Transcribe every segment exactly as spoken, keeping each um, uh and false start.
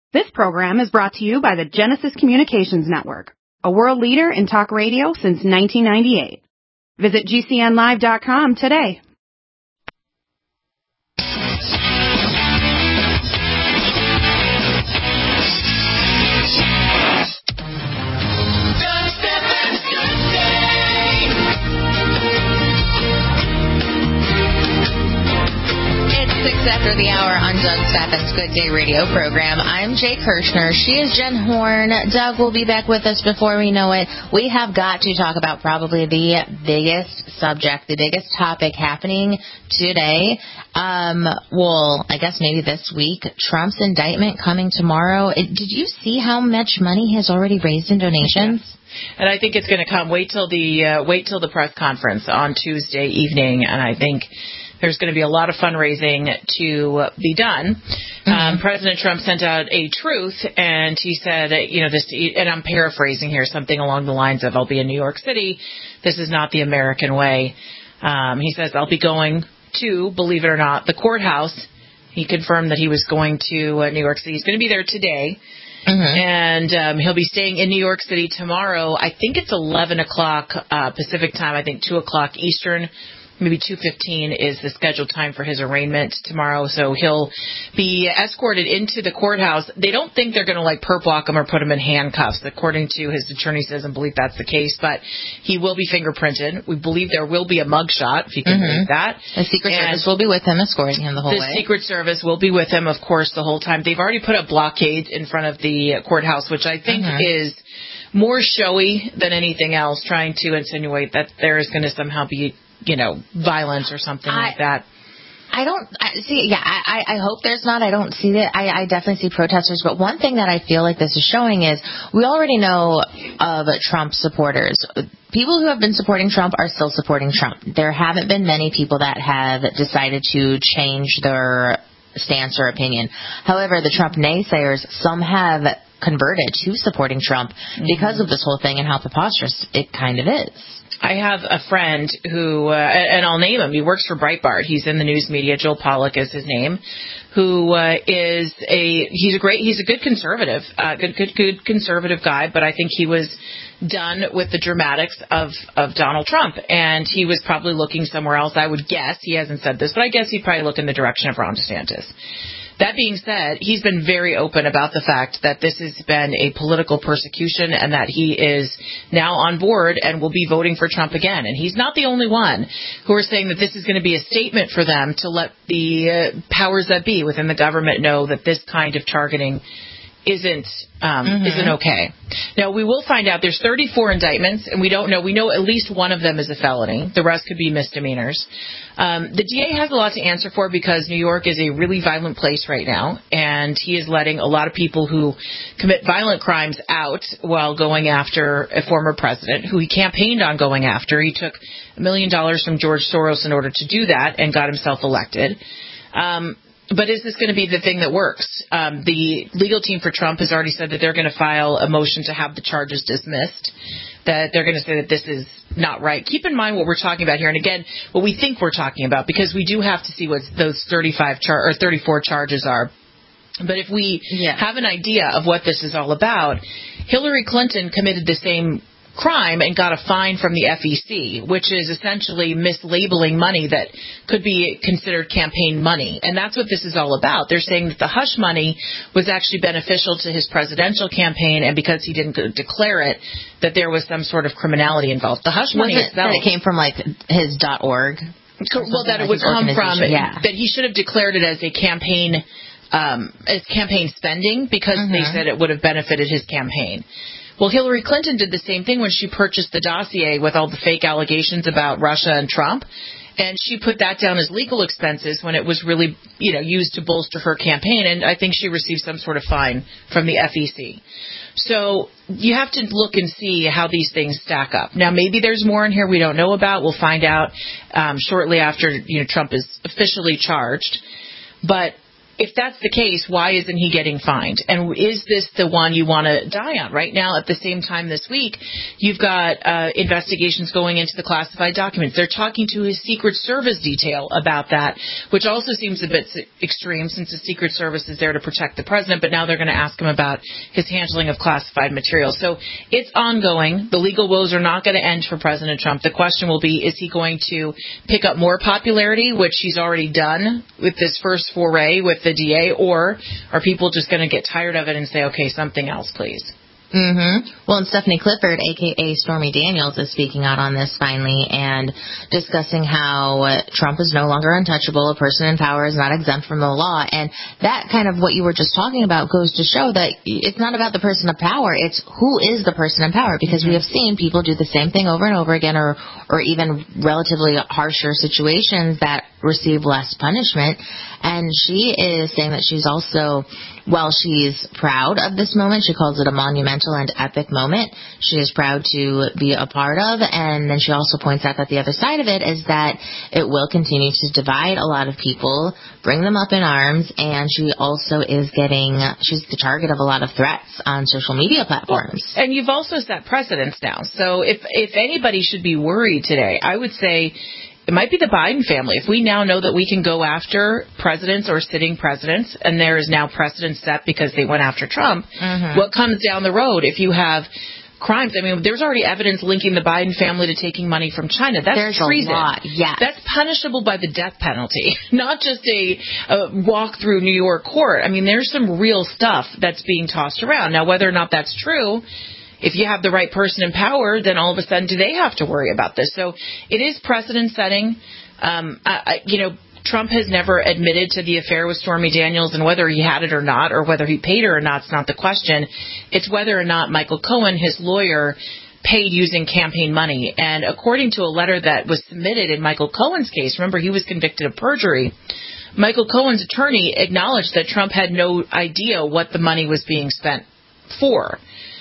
This program is brought to you by the Genesis Communications Network, a world leader in talk radio since nineteen ninety-eight. Visit G C N live dot com today. Six after the hour on Doug Steffen's Good Day Radio program. I'm Jay Kirshner. She is Jen Horn. Doug will be back with us before we know it. We have got to talk about probably the biggest subject, the biggest topic happening today. Um, well, I guess maybe this week. Trump's indictment coming tomorrow. Did you see how much money he has already raised in donations? Yeah. And I think it's going to come. Wait till the uh, wait till the press conference on Tuesday evening, and I think there's going to be a lot of fundraising to be done. Mm-hmm. Um, President Trump sent out a truth, and he said, you know, this, and I'm paraphrasing here, something along the lines of, I'll be in New York City. This is not the American way. Um, he says, I'll be going to, believe it or not, the courthouse. He confirmed that he was going to uh, New York City. He's going to be there today. Mm-hmm. And um, he'll be staying in New York City tomorrow. I think it's eleven o'clock uh, Pacific time. I think two o'clock Eastern. Maybe two fifteen is the scheduled time for his arraignment tomorrow. So he'll be escorted into the courthouse. They don't think they're going to, like, perp walk him or put him in handcuffs. According to his attorney, says and believe that's the case. But he will be fingerprinted. We believe there will be a mugshot, if you can mm-hmm. believe that. The Secret and Service will be with him, escorting him the whole the way. The Secret Service will be with him, of course, the whole time. They've already put up blockades in front of the courthouse, which I think mm-hmm. is more showy than anything else, trying to insinuate that there is going to somehow be, you know, violence or something I, like that. I don't I, see. Yeah, I, I hope there's not. I don't see that. I, I definitely see protesters. But one thing that I feel like this is showing is we already know of Trump supporters. People who have been supporting Trump are still supporting Trump. There haven't been many people that have decided to change their stance or opinion. However, the Trump naysayers, some have converted to supporting Trump mm-hmm. because of this whole thing and how preposterous it kind of is. I have a friend who, uh, and I'll name him, he works for Breitbart. He's in the news media. Joel Pollack is his name, who uh, is a, he's a great, he's a good conservative, uh, good, good, good conservative guy, but I think he was done with the dramatics of, of Donald Trump, and he was probably looking somewhere else, I would guess. He hasn't said this, but I guess he'd probably look in the direction of Ron DeSantis. That being said, he's been very open about the fact that this has been a political persecution and that he is now on board and will be voting for Trump again. And he's not the only one who are saying that this is going to be a statement for them to let the uh, powers that be within the government know that this kind of targeting isn't um, mm-hmm. isn't okay. Now, we will find out. There's thirty-four indictments, and we don't know. We know at least one of them is a felony. The rest could be misdemeanors. Um, the D A has a lot to answer for because New York is a really violent place right now, and he is letting a lot of people who commit violent crimes out while going after a former president who he campaigned on going after. He took a million dollars from George Soros in order to do that and got himself elected. Um But is this going to be the thing that works? Um, the legal team for Trump has already said that they're going to file a motion to have the charges dismissed, that they're going to say that this is not right. Keep in mind what we're talking about here, and again, what we think we're talking about, because we do have to see what those thirty-five char- or thirty-four charges are. But if we yeah. have an idea of what this is all about, Hillary Clinton committed the same crime and got a fine from the F E C, which is essentially mislabeling money that could be considered campaign money. And that's what this is all about. They're saying that the hush money was actually beneficial to his presidential campaign, and because he didn't declare it, that there was some sort of criminality involved. The hush money was it itself, that it came from like his .org. Well, that it would come from yeah. that he should have declared it as a campaign um, as campaign spending because mm-hmm. they said it would have benefited his campaign. Well, Hillary Clinton did the same thing when she purchased the dossier with all the fake allegations about Russia and Trump, and she put that down as legal expenses when it was really, you know, used to bolster her campaign, and I think she received some sort of fine from the F E C. So you have to look and see how these things stack up. Now, maybe there's more in here we don't know about. We'll find out um, shortly after, you know, Trump is officially charged. But if that's the case, why isn't he getting fined? And is this the one you want to die on? Right now, at the same time this week, you've got uh, investigations going into the classified documents. They're talking to his Secret Service detail about that, which also seems a bit extreme since the Secret Service is there to protect the president, but now they're going to ask him about his handling of classified material. So it's ongoing. The legal woes are not going to end for President Trump. The question will be, is he going to pick up more popularity, which he's already done with this first foray with the D A, or are people just going to get tired of it and say, okay, something else, please? Mm-hmm. Well, and Stephanie Clifford, a k a. Stormy Daniels, is speaking out on this finally and discussing how uh, Trump is no longer untouchable. A person in power is not exempt from the law. And that kind of what you were just talking about goes to show that it's not about the person in power. It's who is the person in power, because mm-hmm. we have seen people do the same thing over and over again, or, or even relatively harsher situations that receive less punishment. And she is saying that she's also, while she's proud of this moment, she calls it a monumental and epic moment, she is proud to be a part of. And then she also points out that the other side of it is that it will continue to divide a lot of people, bring them up in arms, and she also is getting, she's the target of a lot of threats on social media platforms. Well, and you've also set precedents now. So if, if anybody should be worried today, I would say it might be the Biden family. If we now know that we can go after presidents or sitting presidents, and there is now precedent set because they went after Trump, mm-hmm. what comes down the road if you have crimes? I mean, there's already evidence linking the Biden family to taking money from China. That's there's treason. A lot, yes. That's punishable by the death penalty, not just a, a walk through New York court. I mean, there's some real stuff that's being tossed around. Now, whether or not that's true, if you have the right person in power, then all of a sudden do they have to worry about this? So it is precedent setting. Um, I, I, you know, Trump has never admitted to the affair with Stormy Daniels, and whether he had it or not, or whether he paid her or not, it's not the question. It's whether or not Michael Cohen, his lawyer, paid using campaign money. And according to a letter that was submitted in Michael Cohen's case, remember he was convicted of perjury, Michael Cohen's attorney acknowledged that Trump had no idea what the money was being spent for.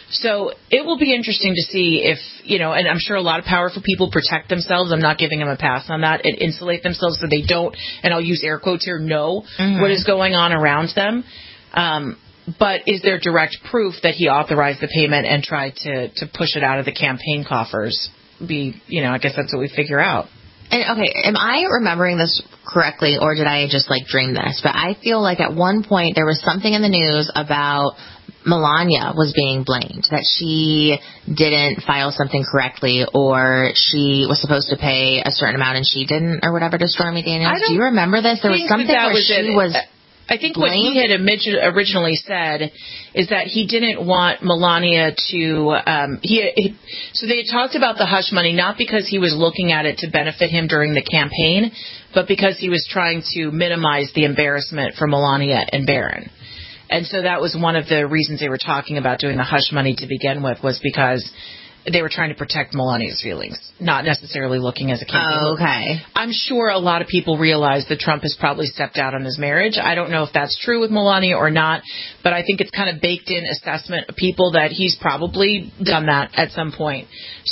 So it will be interesting to see if, you know, and I'm sure a lot of powerful people protect themselves. I'm not giving them a pass on that, and insulate themselves so they don't, and I'll use air quotes here, know mm-hmm. what is going on around them. Um, but is there direct proof that he authorized the payment and tried to, to push it out of the campaign coffers? Be, you know, I guess that's what we figure out. And, okay, am I remembering this correctly, or did I just, like, dream this? But I feel like at one point there was something in the news about Melania was being blamed, that she didn't file something correctly, or she was supposed to pay a certain amount and she didn't, or whatever, to Stormy Daniels. Do you remember this? There was something that where was she it. was I think blamed? What he had originally said is that he didn't want Melania to, um, he, he, so they had talked about the hush money, not because he was looking at it to benefit him during the campaign, but because he was trying to minimize the embarrassment for Melania and Barron. And so that was one of the reasons they were talking about doing the hush money to begin with, was because they were trying to protect Melania's feelings, not necessarily looking as a campaign. Oh, okay. I'm sure a lot of people realize that Trump has probably stepped out on his marriage. I don't know if that's true with Melania or not, but I think it's kind of baked in assessment of people that he's probably done that at some point.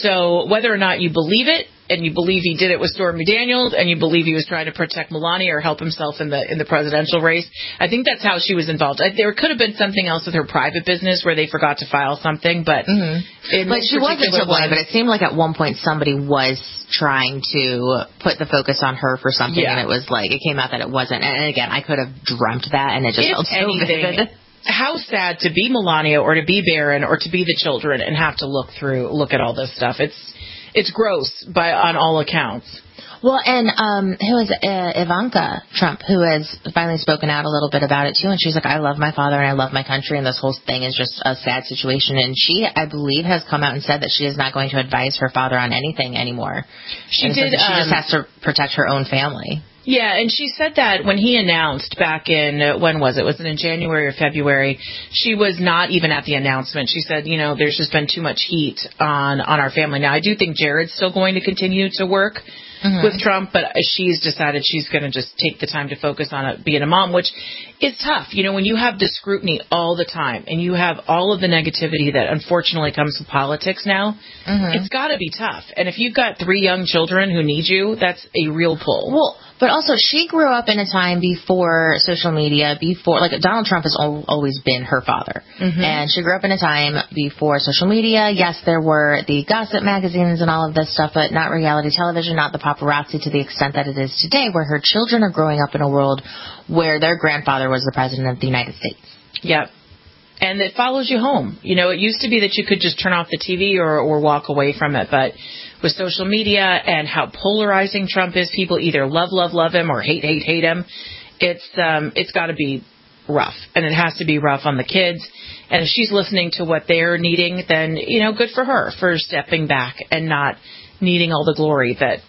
So whether or not you believe it, and you believe he did it with Stormy Daniels, and you believe he was trying to protect Melania or help himself in the in the presidential race, I think that's how she was involved. I, there could have been something else with her private business where they forgot to file something, but mm-hmm. but she wasn't to blame. But it seemed like at one point somebody was trying to put the focus on her for something, yeah. and it was like it came out that it wasn't. And again, I could have dreamt that, and it just if felt so anything, vivid. How sad to be Melania or to be Barron or to be the children and have to look through, look at all this stuff. It's It's gross by on all accounts. Well, and um, who is uh, Ivanka Trump, who has finally spoken out a little bit about it, too. And she's like, I love my father and I love my country, and this whole thing is just a sad situation. And she, I believe, has come out and said that she is not going to advise her father on anything anymore. She and did. She um, just has to protect her own family. Yeah, and she said that when he announced back in, uh, when was it? Was it in January or February? She was not even at the announcement. She said, you know, there's just been too much heat on, on our family. Now, I do think Jared's still going to continue to work mm-hmm. with Trump, but she's decided she's going to just take the time to focus on it, being a mom, which is tough. You know, when you have the scrutiny all the time and you have all of the negativity that unfortunately comes with politics now, mm-hmm. it's got to be tough. And if you've got three young children who need you, that's a real pull. Well, but also she grew up in a time before social media, before, like, Donald Trump has al- always been her father. Mm-hmm. And she grew up in a time before social media. Yes, there were the gossip magazines and all of this stuff, but not reality television, not the paparazzi to the extent that it is today, where her children are growing up in a world where their grandfather was the president of the United States. Yep. And it follows you home. You know, it used to be that you could just turn off the T V or, or walk away from it, but with social media and how polarizing Trump is, people either love, love, love him or hate, hate, hate him. It's um, it's got to be rough, and it has to be rough on the kids. And if she's listening to what they're needing, then, you know, good for her for stepping back and not needing all the glory that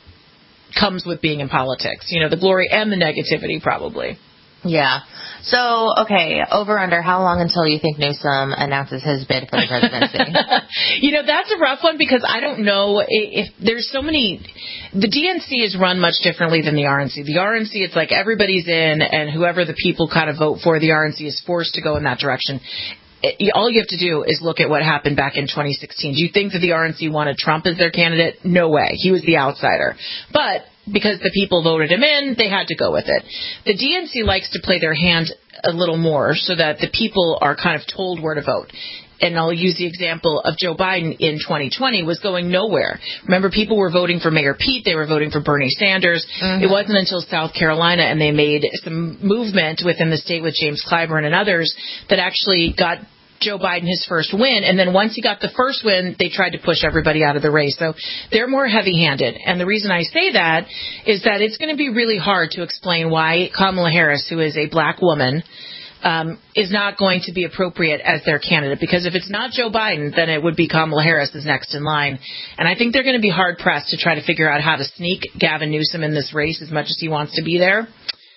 comes with being in politics. You know, the glory and the negativity, probably. Yeah. So, okay, over under, how long until you think Newsom announces his bid for the presidency? You know, that's a rough one because I don't know if, if there's so many. The D N C is run much differently than the R N C. The R N C, it's like everybody's in, and whoever the people kind of vote for, the R N C is forced to go in that direction. It, all you have to do is look at what happened back in twenty sixteen. Do you think that the R N C wanted Trump as their candidate? No way. He was the outsider. But because the people voted him in, they had to go with it. The D N C likes to play their hand a little more so that the people are kind of told where to vote. And I'll use the example of Joe Biden in twenty twenty was going nowhere. Remember, people were voting for Mayor Pete. They were voting for Bernie Sanders. Mm-hmm. It wasn't until South Carolina and they made some movement within the state with James Clyburn and others that actually got Joe Biden his first win, and then once he got the first win, they tried to push everybody out of the race. So they're more heavy-handed. And the reason I say that is that it's going to be really hard to explain why Kamala Harris, who is a black woman, um, is not going to be appropriate as their candidate. Because if it's not Joe Biden, then it would be Kamala Harris is next in line. And I think they're going to be hard-pressed to try to figure out how to sneak Gavin Newsom in this race as much as he wants to be there.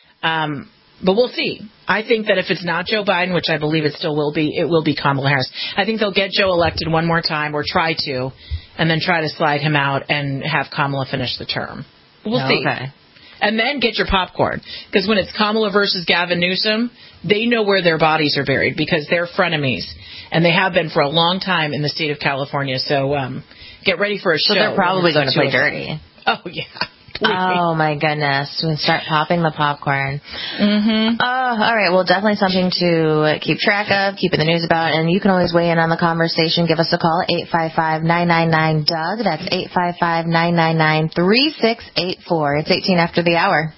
Um But we'll see. I think that if it's not Joe Biden, which I believe it still will be, it will be Kamala Harris. I think they'll get Joe elected one more time, or try to, and then try to slide him out and have Kamala finish the term. We'll see. Okay. And then get your popcorn. Because when it's Kamala versus Gavin Newsom, they know where their bodies are buried because they're frenemies. And they have been for a long time in the state of California. So um, get ready for a show. So they're probably going to play dirty. Oh, yeah. Oh, my goodness. We start popping the popcorn. Mm-hmm. Oh, all right. Well, definitely something to keep track of, keep in the news about, and you can always weigh in on the conversation. Give us a call, eight five five, nine nine nine, D O U G. That's eight five five, nine nine nine, three six eight four. It's eighteen after the hour.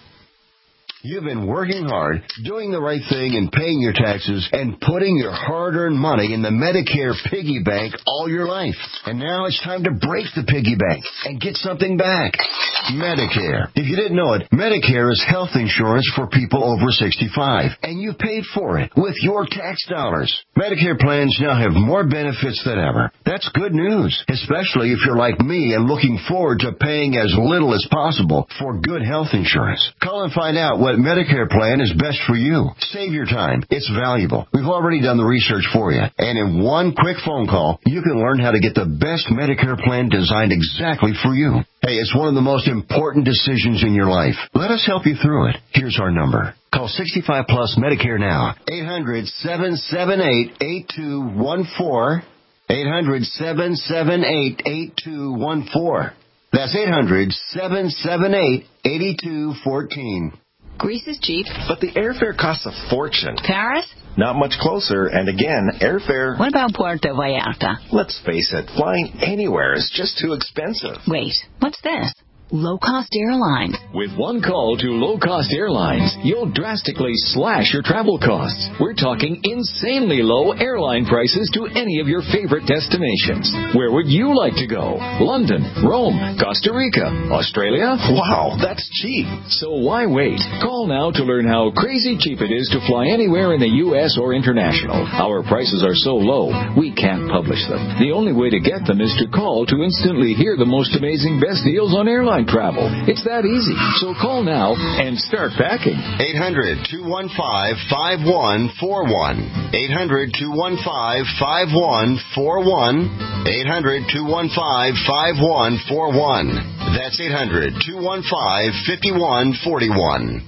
You've been working hard, doing the right thing and paying your taxes and putting your hard-earned money in the Medicare piggy bank all your life. And now it's time to break the piggy bank and get something back. Medicare. If you didn't know it, Medicare is health insurance for people over sixty-five, and you paid for it with your tax dollars. Medicare plans now have more benefits than ever. That's good news, especially if you're like me and looking forward to paying as little as possible for good health insurance. Call and find out what Medicare plan is best for you. Save your time. It's valuable. We've already done the research for you. And in one quick phone call, you can learn how to get the best Medicare plan designed exactly for you. Hey, it's one of the most important decisions in your life. Let us help you through it. Here's our number. Call sixty-five plus Medicare now. eight hundred, seven seven eight, eight two one four. eight hundred, seven seven eight, eight two one four. That's eight hundred, seven seven eight, eight two one four. Greece is cheap. But the airfare costs a fortune. Paris? Not much closer, and again, airfare... What about Puerto Vallarta? Let's face it, flying anywhere is just too expensive. Wait, what's this? Low-cost airlines. With one call to low-cost airlines, you'll drastically slash your travel costs. We're talking insanely low airline prices to any of your favorite destinations. Where would you like to go? London, Rome, Costa Rica, Australia? Wow, that's cheap. So why wait? Call now to learn how crazy cheap it is to fly anywhere in the U S or international. Our prices are so low, we can't publish them. The only way to get them is to call to instantly hear the most amazing best deals on airline airline travel. It's that easy. So call now and start packing. eight hundred, two one five, five one four one. eight hundred, two one five, five one four one. eight hundred, two one five, five one four one. That's eight hundred, two one five, five one four one.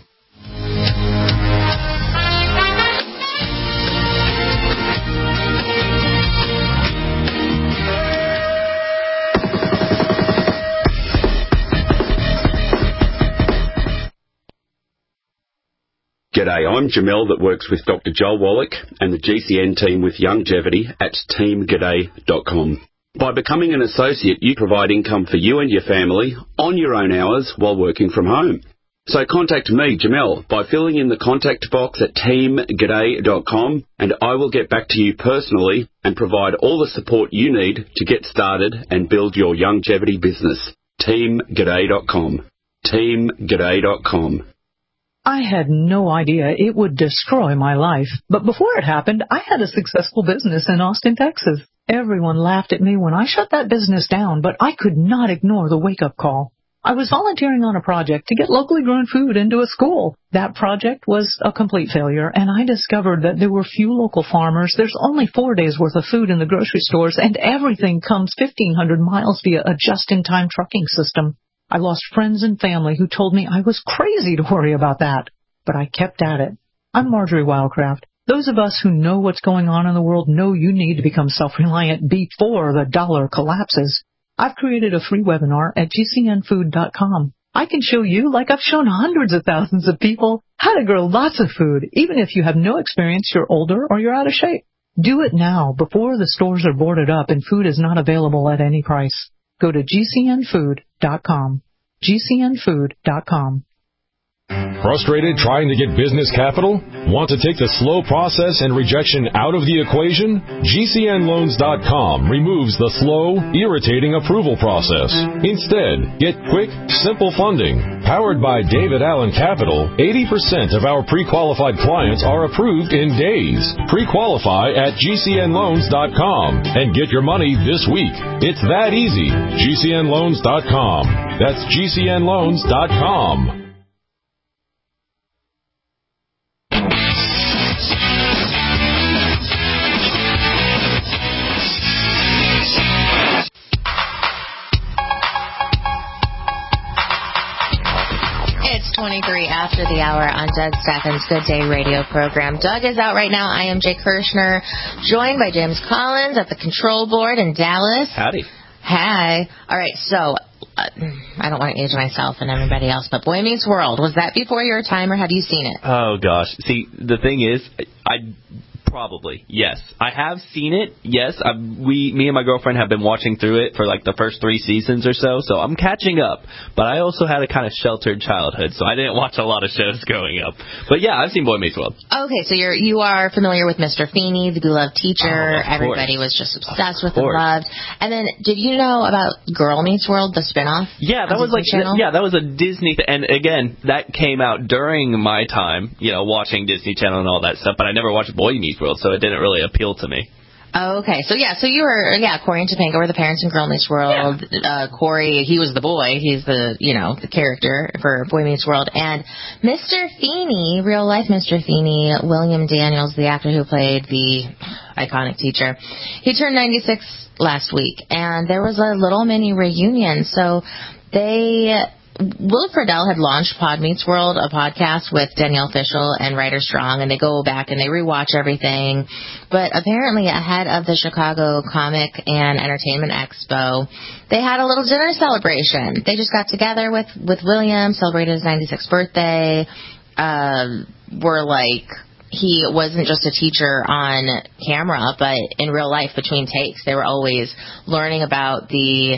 G'day, I'm Jamel that works with Doctor Joel Wallach and the G C N team with Longevity at team g'day dot com. By becoming an associate, you provide income for you and your family on your own hours while working from home. So contact me, Jamel, by filling in the contact box at team g'day dot com, and I will get back to you personally and provide all the support you need to get started and build your longevity business. team g'day dot com. team g'day dot com. I had no idea it would destroy my life. But before it happened, I had a successful business in Austin, Texas. Everyone laughed at me when I shut that business down, but I could not ignore the wake-up call. I was volunteering on a project to get locally grown food into a school. That project was a complete failure, and I discovered that there were few local farmers. There's only four days' worth of food in the grocery stores, and everything comes fifteen hundred miles via a just-in-time trucking system. I lost friends and family who told me I was crazy to worry about that. But I kept at it. I'm Marjorie Wildcraft. Those of us who know what's going on in the world know you need to become self-reliant before the dollar collapses. I've created a free webinar at g c n food dot com. I can show you, like I've shown hundreds of thousands of people, how to grow lots of food, even if you have no experience, you're older, or you're out of shape. Do it now, before the stores are boarded up and food is not available at any price. Go to g c n food dot com. g c n food dot com. Frustrated trying to get business capital? Want to take the slow process and rejection out of the equation? G C N loans dot com removes the slow, irritating approval process. Instead, get quick, simple funding. Powered by David Allen Capital, eighty percent of our pre-qualified clients are approved in days. Pre-qualify at G C N loans dot com and get your money this week. It's that easy. G C N loans dot com. That's G C N loans dot com. twenty-three after the hour on Doug Steffens' Good Day radio program. Doug is out right now. I am Jay Kirshner, joined by James Collins at the control board in Dallas. Howdy. Hi. All right, so uh, I don't want to age myself and everybody else, but Boy Meets World, was that before your time or have you seen it? Oh, gosh. See, the thing is, I... Probably, yes. I have seen it, yes. I, we, me and my girlfriend have been watching through it for like the first three seasons or so, so I'm catching up. But I also had a kind of sheltered childhood, so I didn't watch a lot of shows growing up. But yeah, I've seen Boy Meets World. Okay, so you're, you are familiar with Mister Feeney, the beloved teacher. Oh, Everybody was just obsessed with him, loved. And then, did you know about Girl Meets World, the spinoff? Yeah, that was like, Channel? yeah, that was a Disney, th- and again, that came out during my time, you know, watching Disney Channel and all that stuff, but I never watched Boy Meets World, so it didn't really appeal to me. Oh, okay. So, yeah, so you were, yeah, Corey and Topanga were the parents in Girl Meets World. Yeah. Uh, Corey, he was the boy. He's the, you know, the character for Boy Meets World. And Mister Feeney, real life Mister Feeney, William Daniels, the actor who played the iconic teacher, he turned ninety-six last week. And there was a little mini reunion. So they... Will Friedle had launched Pod Meets World, a podcast with Danielle Fishel and Ryder Strong, and they go back and they rewatch everything. But apparently ahead of the Chicago Comic and Entertainment Expo, they had a little dinner celebration. They just got together with, with William, celebrated his ninety-sixth birthday, uh, were like... He wasn't just a teacher on camera, but in real life, between takes, they were always learning about the...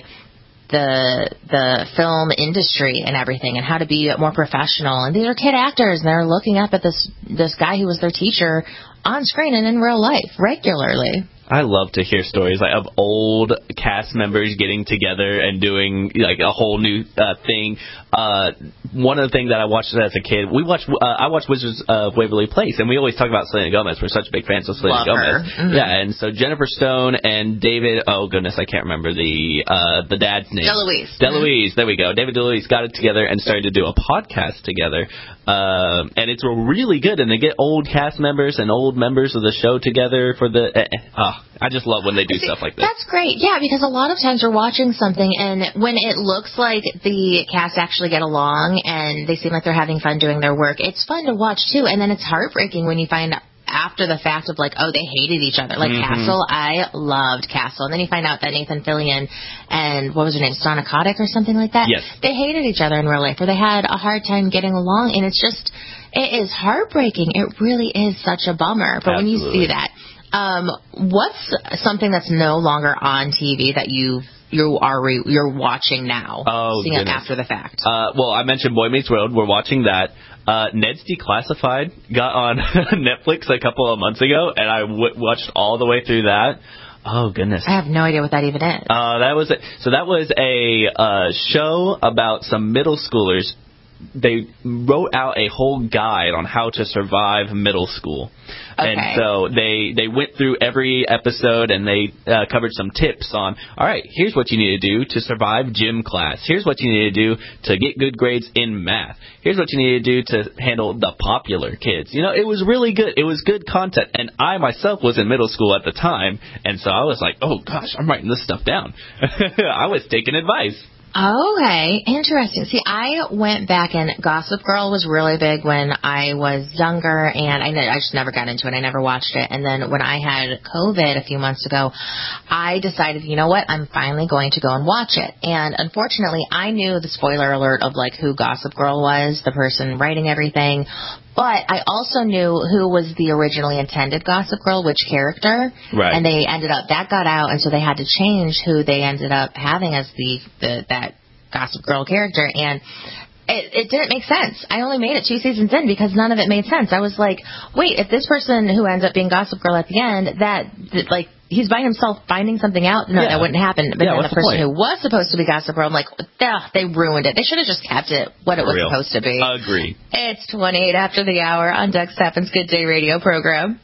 the the film industry and everything and how to be more professional. And these are kid actors, and they're looking up at this this guy who was their teacher on screen and in real life regularly. I love to hear stories like of old cast members getting together and doing like a whole new uh, thing. Uh, one of the things that I watched as a kid, we watched. Uh, I watched Wizards of Waverly Place, and we always talk about Selena Gomez. We're such big fans of Selena Love Gomez. her. Mm-hmm. Yeah, and so Jennifer Stone and David. Oh goodness, I can't remember the uh, the dad's name. DeLuise. DeLuise. Mm-hmm. There we go. David DeLuise got it together and started to do a podcast together, um, and it's really good. And they get old cast members and old members of the show together for the. Uh, oh, I just love when they do See, stuff like this. That's great. Yeah, because a lot of times we're watching something, and when it looks like the cast actually get along and they seem like they're having fun doing their work, it's fun to watch too. And then it's heartbreaking when you find out after the fact of like, oh, they hated each other. Like mm-hmm. Castle, I loved Castle. And then you find out that Nathan Fillion and, what was her name, Stana Kotick or something like that? Yes. They hated each other in real life, or they had a hard time getting along. And it's just, it is heartbreaking. It really is such a bummer. But Absolutely. when you see that, um, what's something that's no longer on T V that you you are re- you're watching now? Oh, seeing goodness. it after the fact. Uh, well, I mentioned Boy Meets World. We're watching that. Uh, Ned's Declassified got on Netflix a couple of months ago, and I w- watched all the way through that. Oh goodness! I have no idea what that even is. Uh, that was a, so that was a uh, show about some middle schoolers. They wrote out a whole guide on how to survive middle school. Okay. And so they, they went through every episode and they uh, covered some tips on, all right, here's what you need to do to survive gym class. Here's what you need to do to get good grades in math. Here's what you need to do to handle the popular kids. You know, it was really good. It was good content. And I myself was in middle school at the time. And so I was like, oh, gosh, I'm writing this stuff down. I was taking advice. Okay, interesting. See, I went back and Gossip Girl was really big when I was younger, and I, I just never got into it. I never watched it. And then when I had COVID a few months ago, I decided, you know what, I'm finally going to go and watch it. And unfortunately, I knew the spoiler alert of like who Gossip Girl was, the person writing everything. But I also knew who was the originally intended Gossip Girl, which character. Right. And they ended up, that got out, and so they had to change who they ended up having as the, the that Gossip Girl character. And it, it didn't make sense. I only made it two seasons in because none of it made sense. I was like, wait, if this person who ends up being Gossip Girl at the end, that, that like, he's by himself finding something out. No, yeah. That wouldn't happen. But yeah, then the the person point? who was supposed to be Gossip Girl, I'm like, ugh, they ruined it. They should have just kept it what it For was real. supposed to be. Agreed. It's twenty-eight after the hour on Doug Stephan's Good Day Radio program.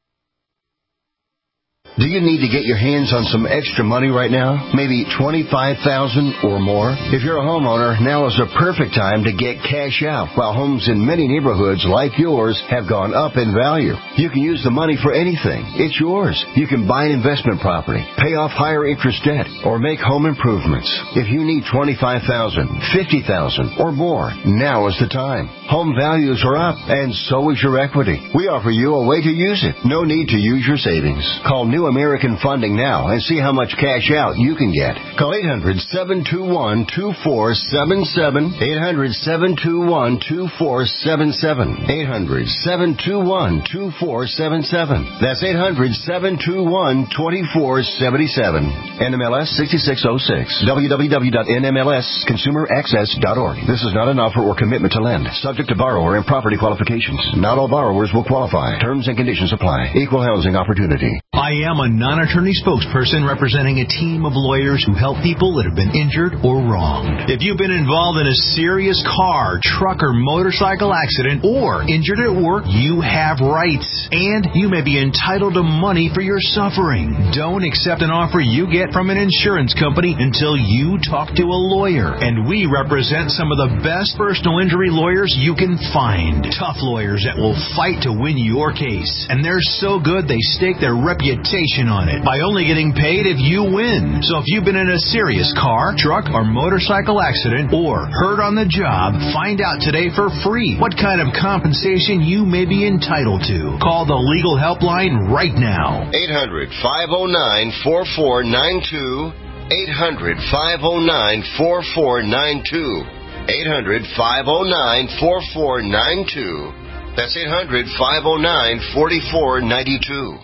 Do you need to get your hands on some extra money right now? Maybe twenty-five thousand dollars or more? If you're a homeowner, now is the perfect time to get cash out while homes in many neighborhoods like yours have gone up in value. You can use the money for anything. It's yours. You can buy an investment property, pay off higher interest debt, or make home improvements. If you need twenty-five thousand dollars, fifty thousand dollars or more, now is the time. Home values are up, and so is your equity. We offer you a way to use it. No need to use your savings. Call New American Funding now and see how much cash out you can get. Call eight hundred, seven two one, two four seven seven, eight hundred, seven two one, two four seven seven, eight hundred, seven two one, two four seven seven. That's eight hundred, seven two one, two four seven seven. N M L S sixty-six oh six. w w w dot n m l s consumer access dot org. This is not an offer or commitment to lend. Subject to borrower and property qualifications. Not all borrowers will qualify. Terms and conditions apply. Equal housing opportunity. I am a non-attorney spokesperson representing a team of lawyers who help people that have been injured or wronged. If you've been involved in a serious car, truck, or motorcycle accident or injured at work, you have rights. And you may be entitled to money for your suffering. Don't accept an offer you get from an insurance company until you talk to a lawyer. And we represent some of the best personal injury lawyers you can find. Tough lawyers that will fight to win your case. And they're so good they stake their reputation on it by only getting paid if you win. So if you've been in a serious car, truck, or motorcycle accident or hurt on the job, find out today for free what kind of compensation you may be entitled to. Call the legal helpline right now. eight hundred, five oh nine, four four nine two. eight hundred, five oh nine, four four nine two. eight hundred, five oh nine, four four nine two. That's eight hundred, five oh nine, four four nine two.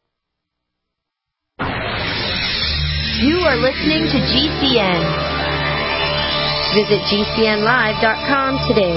You are listening to G C N. Visit G C N live dot com today.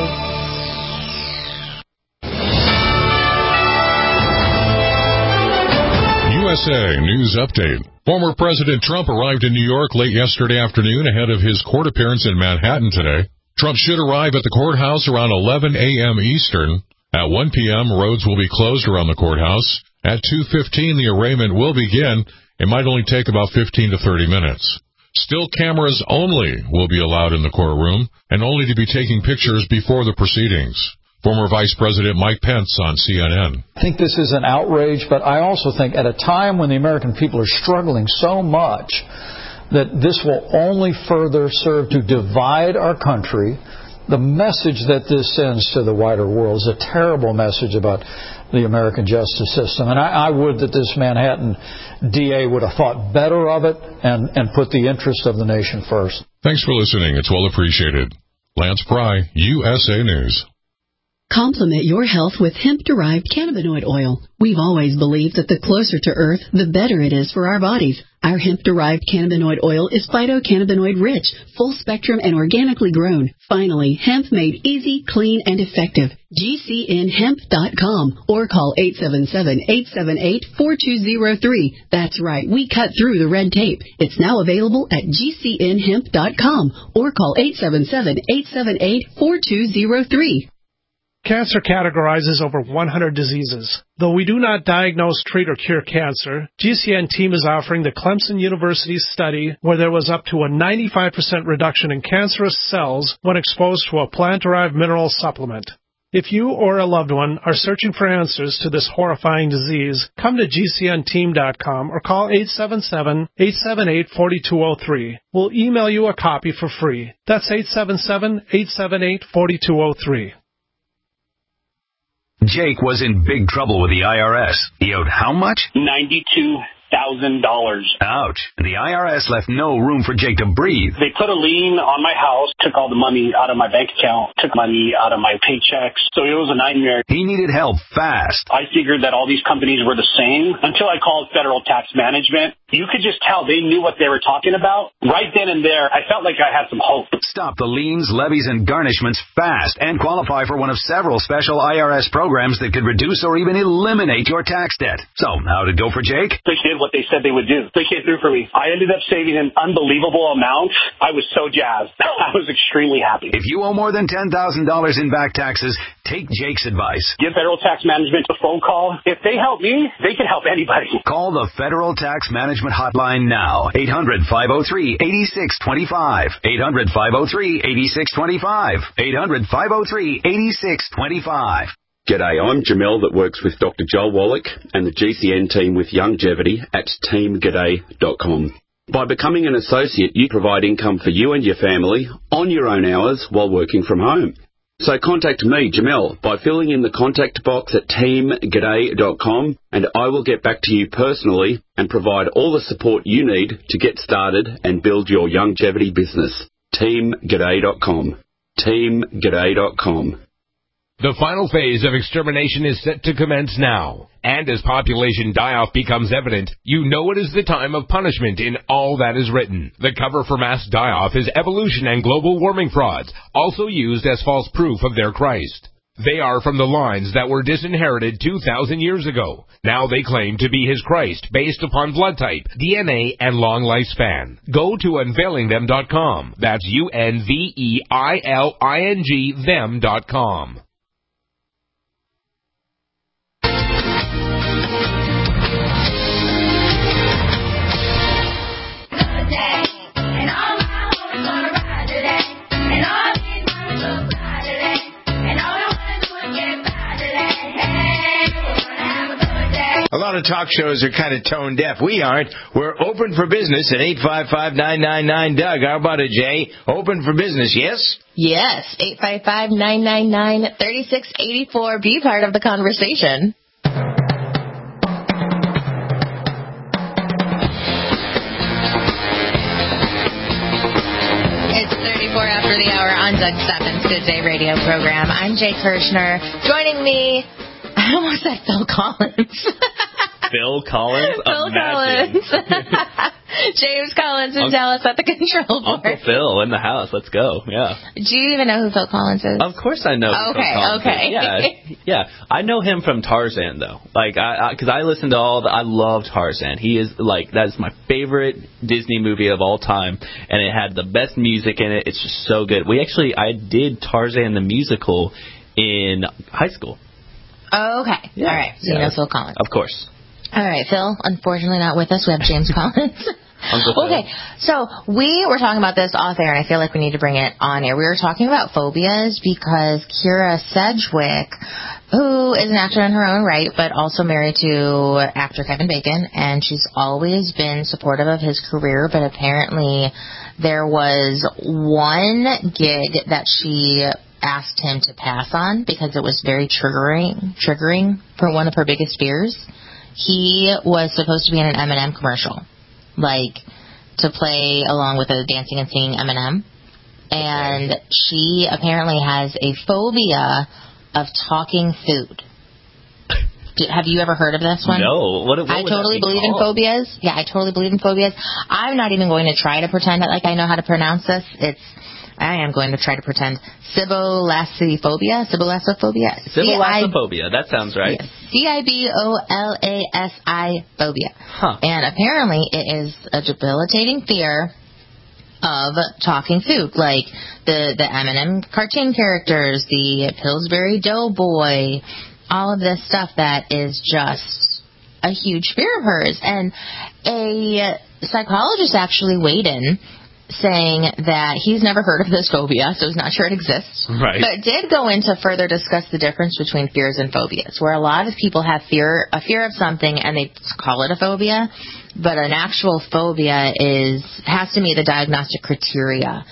U S A News Update. Former President Trump arrived in New York late yesterday afternoon ahead of his court appearance in Manhattan today. Trump should arrive at the courthouse around eleven a.m. Eastern. At one p.m., roads will be closed around the courthouse. At two fifteen, the arraignment will begin. It might only take about fifteen to thirty minutes. Still cameras only will be allowed in the courtroom, and only to be taking pictures before the proceedings. Former Vice President Mike Pence on C N N. I think this is an outrage, but I also think at a time when the American people are struggling so much that this will only further serve to divide our country. The message that this sends to the wider world is a terrible message about the American justice system. And I, I would that this Manhattan D A would have thought better of it and, and put the interest of the nation first. Thanks for listening. It's well appreciated. Lance Pry, U S A News. Complement your health with hemp-derived cannabinoid oil. We've always believed that the closer to Earth, the better it is for our bodies. Our hemp-derived cannabinoid oil is phytocannabinoid-rich, full-spectrum, and organically grown. Finally, hemp made easy, clean, and effective. G C N hemp dot com or call eight seven seven, eight seven eight, four two zero three. That's right, we cut through the red tape. It's now available at G C N hemp dot com or call eight seven seven, eight seven eight, four two zero three. Cancer categorizes over one hundred diseases. Though we do not diagnose, treat, or cure cancer, G C N team is offering the Clemson University study where there was up to a ninety-five percent reduction in cancerous cells when exposed to a plant-derived mineral supplement. If you or a loved one are searching for answers to this horrifying disease, come to G C N team dot com or call eight seven seven, eight seven eight, four two zero three. We'll email you a copy for free. That's eight seven seven, eight seven eight, four two zero three. Jake was in big trouble with the I R S. He owed how much? ninety-two thousand dollars. Ouch. The I R S left no room for Jake to breathe. They put a lien on my house, took all the money out of my bank account, took money out of my paychecks. So it was a nightmare. He needed help fast. I figured that all these companies were the same until I called Federal Tax Management. You could just tell they knew what they were talking about. Right then and there, I felt like I had some hope. Stop the liens, levies, and garnishments fast and qualify for one of several special I R S programs that could reduce or even eliminate your tax debt. So, how'd it go for Jake? They did what they said they would do. They came through for me. I ended up saving an unbelievable amount. I was so jazzed. I was extremely happy. If you owe more than ten thousand dollars in back taxes, take Jake's advice. Give Federal Tax Management a phone call. If they help me, they can help anybody. Call the Federal Tax Management Hotline now. eight hundred, five oh three, eight six two five. eight hundred, five oh three, eight six two five. eight hundred, five oh three, eight six two five. G'day, I'm Jamel that works with Doctor Joel Wallach and the G C N team with Longevity at team g'day dot com. By becoming an associate, you provide income for you and your family on your own hours while working from home. So contact me, Jamel, by filling in the contact box at team g'day dot com, and I will get back to you personally and provide all the support you need to get started and build your longevity business. team g'day dot com. team g'day dot com. The final phase of extermination is set to commence now. And as population die-off becomes evident, you know it is the time of punishment in all that is written. The cover for mass die-off is evolution and global warming frauds, also used as false proof of their Christ. They are from the lines that were disinherited two thousand years ago. Now they claim to be his Christ based upon blood type, D N A, and long lifespan. Go to unveiling them dot com. That's U N V E I L I N G them dot com. A lot of talk shows are kind of tone deaf. We aren't. We're open for business at eight five five, nine nine nine, D U G. How about it, Jay? Open for business, yes? Yes. eight five five, nine nine nine, three six eight four. Be part of the conversation. It's thirty-four after the hour on Doug Steffens' Good Day Radio program. I'm Jay Kirshner. Joining me, I almost said Phil Collins. Phil Collins? Phil Imagine. Collins. James Collins in Uncle, Dallas at the control board. Uncle Phil in the house. Let's go. Yeah. Do you even know who Phil Collins is? Of course I know. Who Okay, Phil Collins okay. is. Yeah, yeah. I know him from Tarzan though. Like, I because I, I listened to all the. I love Tarzan. He is like that is my favorite Disney movie of all time, and it had the best music in it. It's just so good. We actually I did Tarzan the musical in high school. Oh, okay. Yeah. All right. So Yeah. you know Phil Collins. Of course. All right, Phil, unfortunately not with us. We have James Collins. Okay, so we were talking about this off air, and I feel like we need to bring it on air. We were talking about phobias because Kira Sedgwick, who is an actor in her own right, but also married to actor Kevin Bacon, and she's always been supportive of his career, but apparently there was one gig that she asked him to pass on because it was very triggering, triggering for one of her biggest fears. He was supposed to be in an M and M commercial, like to play along with a dancing and singing M and M. And she apparently has a phobia of talking food. Do, have you ever heard of this one? No. What, what I totally be believe in called? phobias. Yeah, I totally believe in phobias. I'm not even going to try to pretend that like I know how to pronounce this. It's I am going to try to pretend Cibolassophobia. Cibolassophobia. Cibolassophobia. That sounds right. C I B O L A S I phobia. Huh. And apparently it is a debilitating fear of talking food, like the the M and M cartoon characters, the Pillsbury Doughboy, all of this stuff that is just a huge fear of hers. And a psychologist actually weighed in, saying that he's never heard of this phobia, so he's not sure it exists. Right. But did go in to further discuss the difference between fears and phobias, where a lot of people have fear, a fear of something and they call it a phobia, but an actual phobia is has to meet the diagnostic criteria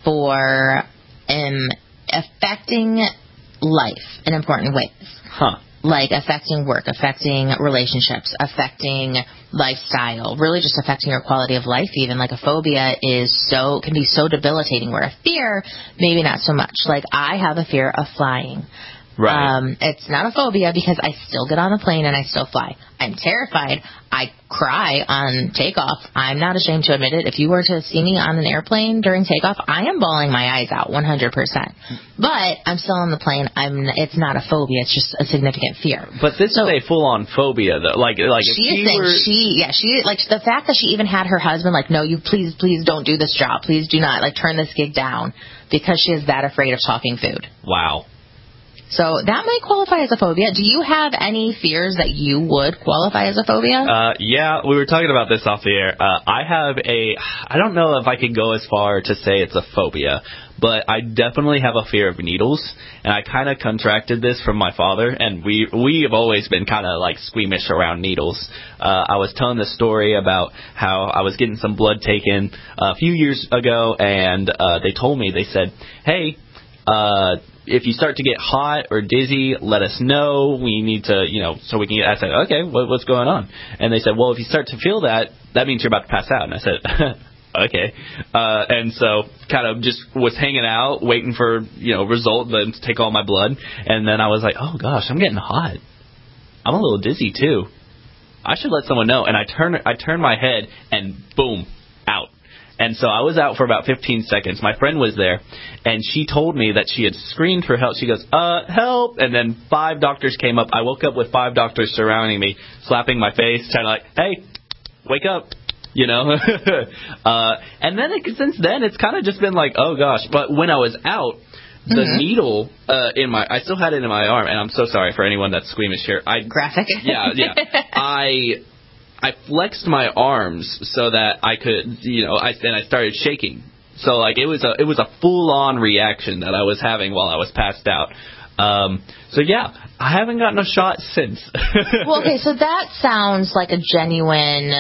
for um, affecting life in important ways. Huh. Like affecting work, affecting relationships, affecting lifestyle, really just affecting your quality of life even. Like a phobia is so, can be so debilitating, where a fear, maybe not so much. Like I have a fear of flying. Right. Um, it's not a phobia because I still get on a plane and I still fly. I'm terrified. I cry on takeoff. I'm not ashamed to admit it. If you were to see me on an airplane during takeoff, I am bawling my eyes out one hundred percent. But I'm still on the plane. I'm. It's not a phobia. It's just a significant fear. But this So- is a full-on phobia, though. Like, like if She she is saying were, she, yeah, she, like, the fact that she even had her husband, like, no, you please, please don't do this job. Please do not, like, turn this gig down because she is that afraid of talking food. Wow. So that might qualify as a phobia. Do you have any fears that you would qualify as a phobia? Uh, yeah, we were talking about this off the air. Uh, I have a, I don't know if I could go as far to say it's a phobia, but I definitely have a fear of needles, and I kind of contracted this from my father, and we we have always been kind of like squeamish around needles. Uh, I was telling the story about how I was getting some blood taken a few years ago, and uh, they told me, they said, hey, uh, if you start to get hot or dizzy, let us know. We need to, you know, so we can get, I said, okay, what, what's going on? And they said, well, if you start to feel that, that means you're about to pass out. And I said, okay. Uh, and so kind of just was hanging out, waiting for, you know, result, them to take all my blood. And then I was like, oh gosh, I'm getting hot. I'm a little dizzy too. I should let someone know. And I turn, I turn my head and boom, out. And so I was out for about fifteen seconds. My friend was there, and she told me that she had screamed for help. She goes, uh, help! And then five doctors came up. I woke up with five doctors surrounding me, slapping my face, trying to like, hey, wake up, you know? uh, and then it, since then, it's kind of just been like, oh, gosh. But when I was out, the Mm-hmm. needle uh, in my, I still had it in my arm, and I'm so sorry for anyone that's squeamish here. I, Graphic. Yeah, yeah. I... I flexed my arms so that I could, you know, I and I started shaking. So like it was a it was a full on reaction that I was having while I was passed out. Um, so yeah, I haven't gotten a shot since. Well, okay, so that sounds like a genuine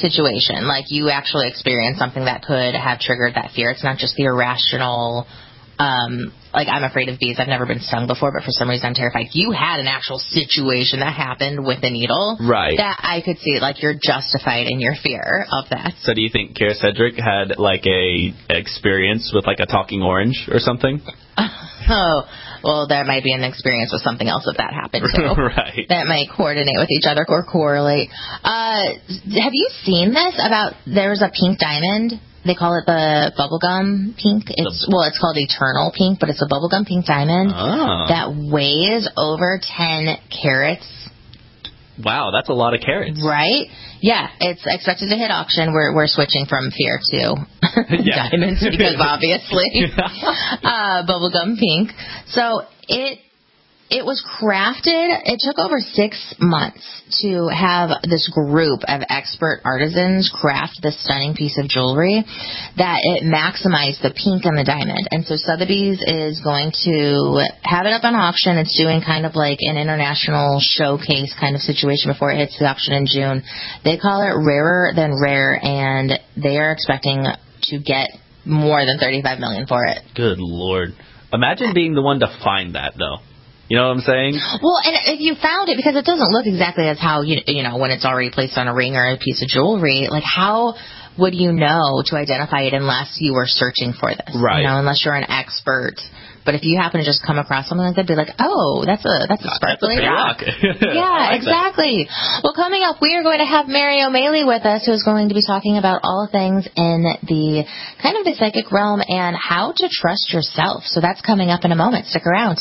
situation. Like you actually experienced something that could have triggered that fear. It's not just the irrational um, like I'm afraid of bees. I've never been stung before, but for some reason I'm terrified. You had an actual situation that happened with a needle. Right. That I could see, like, you're justified in your fear of that. So do you think Kara Cedric had, like, a experience with, like, a talking orange or something? Oh, well, there might be an experience with something else if that happened, too. Right. That might coordinate with each other or correlate. Uh, have you seen this about, there's a pink diamond? They call it the bubblegum pink. It's Well, it's called Eternal Pink, but it's a bubblegum pink diamond Oh. that weighs over ten carats. Wow, that's a lot of carats. Right? Yeah, it's expected to hit auction. We're we're switching from fear to diamonds because obviously uh, bubblegum pink. So it it was crafted. It took over six months to have this group of expert artisans craft this stunning piece of jewelry that it maximized the pink and the diamond. And so Sotheby's is going to have it up on auction. It's doing kind of like an international showcase kind of situation before it hits the auction in June. They call it rarer than rare, and they are expecting to get more than thirty-five million dollars for it. Good Lord. Imagine being the one to find that, though. You know what I'm saying? Well, and if you found it, because it doesn't look exactly as how, you, you know, when it's already placed on a ring or a piece of jewelry, like how would you know to identify it unless you were searching for this? Right. You know, unless you're an expert. But if you happen to just come across something like that, be like, oh, that's a that's a sparkly rock. rock. Yeah, like exactly. That. Well, coming up, we are going to have Mary O'Malley with us, who is going to be talking about all things in the kind of the psychic realm and how to trust yourself. So that's coming up in a moment. Stick around.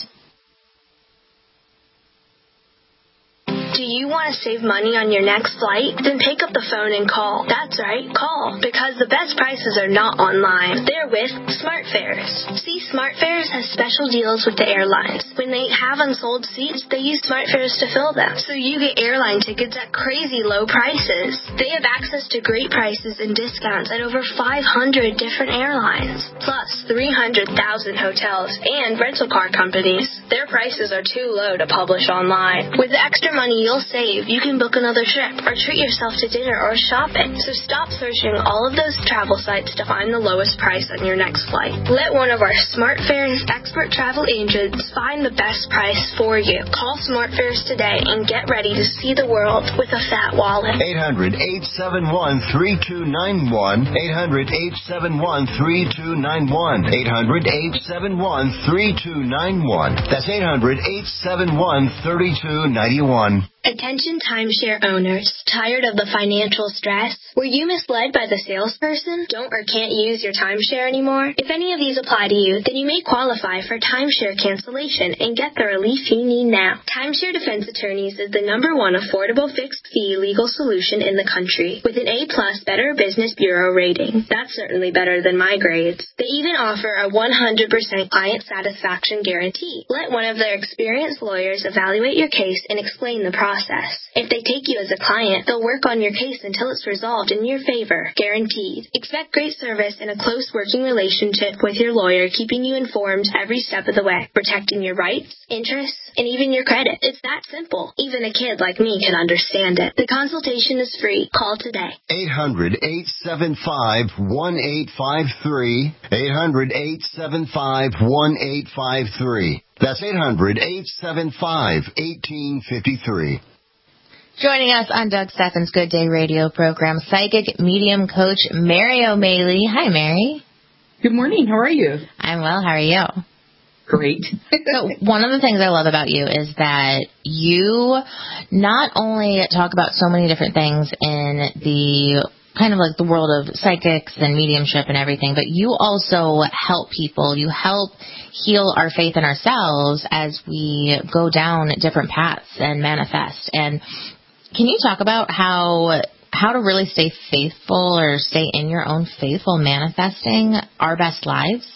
Do you want to save money on your next flight? Then pick up the phone and call. That's right, call. Because the best prices are not online. They're with SmartFares. See, SmartFares has special deals with the airlines. When they have unsold seats, they use SmartFares to fill them. So you get airline tickets at crazy low prices. They have access to great prices and discounts at over five hundred different airlines. Plus three hundred thousand hotels and rental car companies. Their prices are too low to publish online. With the extra money you'll save, you can book another trip or treat yourself to dinner or shopping. So stop searching all of those travel sites to find the lowest price on your next flight. Let one of our SmartFares expert travel agents find the best price for you. Call SmartFares today and get ready to see the world with a fat wallet. eight hundred, eight seven one, three two nine one. eight hundred, eight seven one, three two nine one. eight hundred, eight seven one, three two nine one. That's eight hundred, eight seven one, three two nine one. Attention timeshare owners. Tired of the financial stress? Were you misled by the salesperson? Don't or can't use your timeshare anymore? If any of these apply to you, then you may qualify for timeshare cancellation and get the relief you need now. Timeshare Defense Attorneys is the number one affordable fixed-fee legal solution in the country with an A-plus Better Business Bureau rating. That's certainly better than my grades. They even offer a one hundred percent client satisfaction guarantee. Let one of their experienced lawyers evaluate your case and explain the process. If they take you as a client, they'll work on your case until it's resolved in your favor, guaranteed. Expect great service and a close working relationship with your lawyer, keeping you informed every step of the way, protecting your rights, interests, and even your credit. It's that simple. Even a kid like me can understand it. The consultation is free. Call today. eight hundred, eight seven five, one eight five three. eight hundred, eight seven five, one eight five three. That's eight hundred, eight seven five, one eight five three. Joining us on Doug Steffens' Good Day Radio program, psychic medium coach Mary O'Malley. Hi, Mary. Good morning. How are you? I'm well. How are you? Great. So one of the things I love about you is that you not only talk about so many different things in the kind of like the world of psychics and mediumship and everything, but you also help people. You help heal our faith in ourselves as we go down different paths and manifest. And can you talk about how how to really stay faithful or stay in your own faith while manifesting our best lives?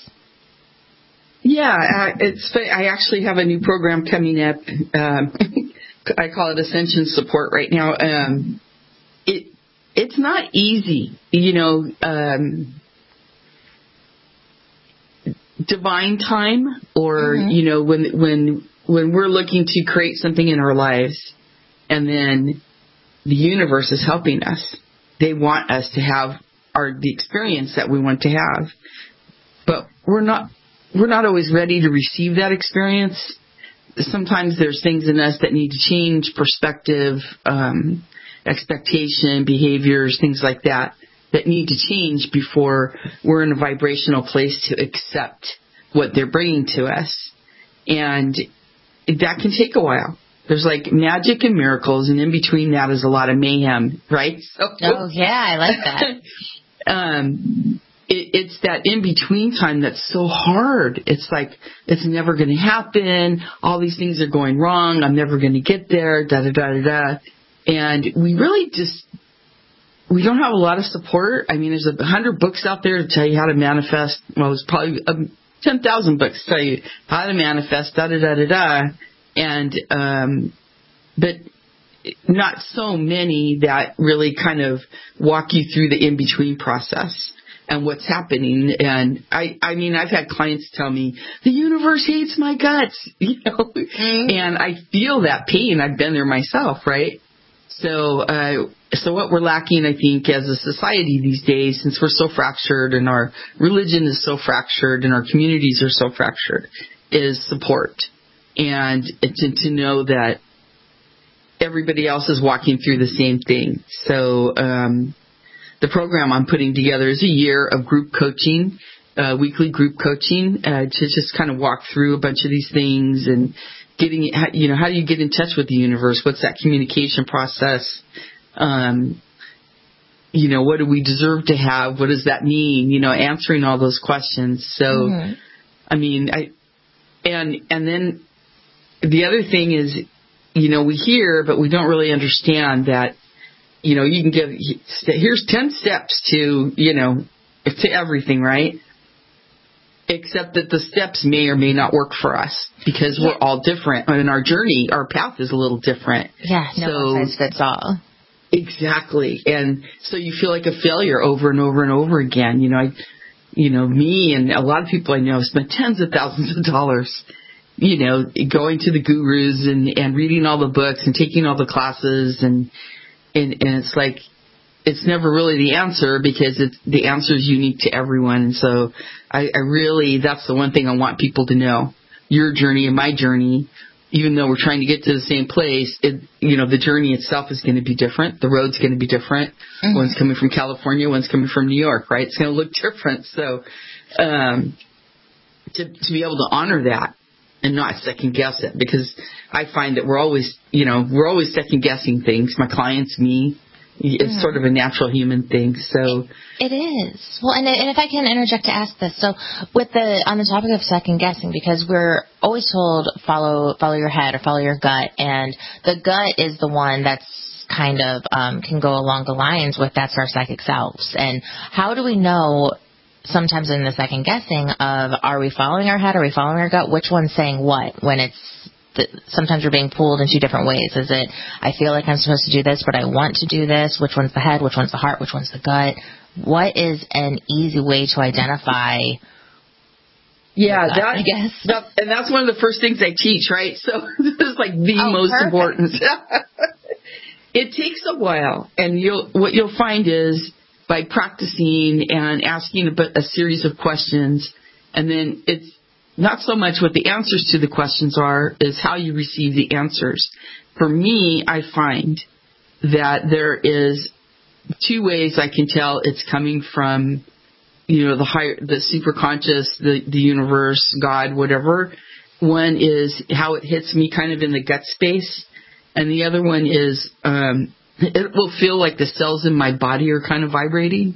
Yeah, uh, it's. I actually have a new program coming up. Um, I call it Ascension Support right now. Um, it it's not easy, you know. Um, divine time, or mm-hmm. you know, when when when we're looking to create something in our lives, and then the universe is helping us. They want us to have our the experience that we want to have, but we're not we're not always ready to receive that experience. Sometimes there's things in us that need to change, perspective, um, expectation, behaviors, things like that, that need to change before we're in a vibrational place to accept what they're bringing to us. And that can take a while. There's like magic and miracles, and in between that is a lot of mayhem, right? So, oh, yeah, I like that. um, it, it's that in-between time that's so hard. It's like, it's never going to happen. All these things are going wrong. I'm never going to get there, da-da-da-da-da. And we really just, we don't have a lot of support. I mean, there's a hundred books out there to tell you how to manifest. Well, there's probably um, ten thousand books to tell you how to manifest, da-da-da-da-da. And, um, but not so many that really kind of walk you through the in-between process and what's happening. And I, I mean, I've had clients tell me, the universe hates my guts, you know, mm-hmm. and I feel that pain. I've been there myself, right? So, uh, so what we're lacking, I think, as a society these days, since we're so fractured and our religion is so fractured and our communities are so fractured, is support. And to, to know that everybody else is walking through the same thing. So um, the program I'm putting together is a year of group coaching, uh, weekly group coaching, uh, to just kind of walk through a bunch of these things and getting, you know, how do you get in touch with the universe? What's that communication process? Um, you know, what do we deserve to have? What does that mean? You know, answering all those questions. So, mm-hmm. I mean, I, and, and then the other thing is, you know, we hear, but we don't really understand that, you know, you can give, here's ten steps to, you know, to everything, right? Except that the steps may or may not work for us because yeah. we're all different. And our journey, our path is a little different. Yeah, no so, one size fits all. Exactly. And so you feel like a failure over and over and over again. You know, I, you know, me and a lot of people I know spend tens of thousands of dollars, you know, going to the gurus and, and reading all the books and taking all the classes. And, and, and it's like, it's never really the answer because it's, the answer is unique to everyone. And so I, I really, that's the one thing I want people to know. Your journey and my journey, even though we're trying to get to the same place, it, you know, the journey itself is going to be different. The road's going to be different. Mm-hmm. One's coming from California, one's coming from New York, right? It's going to look different. So, um, to, to be able to honor that and not second guess it, because I find that we're always, you know, we're always second guessing things. My clients, me. It's mm-hmm. sort of a natural human thing. So it is. Well, and, and if I can interject to ask this, so with the on the topic of second guessing, because we're always told follow follow your head or follow your gut, and the gut is the one that's kind of um, can go along the lines with that's our psychic selves. And how do we know? Sometimes in the second guessing of are we following our head, are we following our gut? Which one's saying what when it's sometimes we're being pulled in two different ways. Is it, I feel like I'm supposed to do this, but I want to do this? Which one's the head? Which one's the heart? Which one's the gut? What is an easy way to identify? Yeah, gut, that, I guess. That, and that's one of the first things I teach, right? So this is like the oh, most perfect. important. It takes a while, and you'll what you'll find is by practicing and asking a, a series of questions, and then it's not so much what the answers to the questions are, is how you receive the answers. For me, I find that there is two ways I can tell it's coming from, you know, the higher, the superconscious, the, the universe, God, whatever. One is how it hits me kind of in the gut space. And the other one is, um, it will feel like the cells in my body are kind of vibrating.